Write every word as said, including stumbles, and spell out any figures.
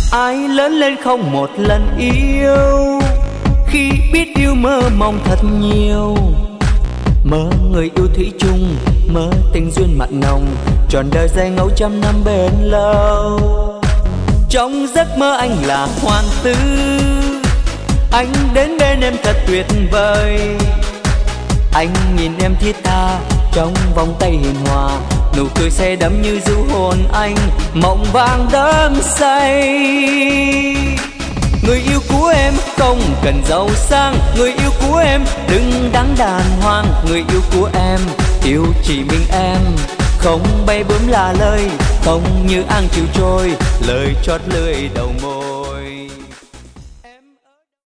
Ai lớn lên không một lần yêu, khi biết yêu mơ mong thật nhiều. Mơ người yêu thủy chung, mơ tình duyên mặn nồng, trọn đời dài ngẫu trăm năm bền lâu. Trong giấc mơ anh là hoàng tử, anh đến bên em thật tuyệt vời. Anh nhìn em thiết tha trong vòng tay hiền hòa, nụ cười say đắm như du hồn anh, mộng vàng đắm say. Người yêu của em không cần giàu sang, người yêu của em đừng đáng đàng hoàng. Người yêu của em yêu chỉ mình em, không bay bướm là lời, không như ang chiều trôi, lời chót lưỡi đầu môi.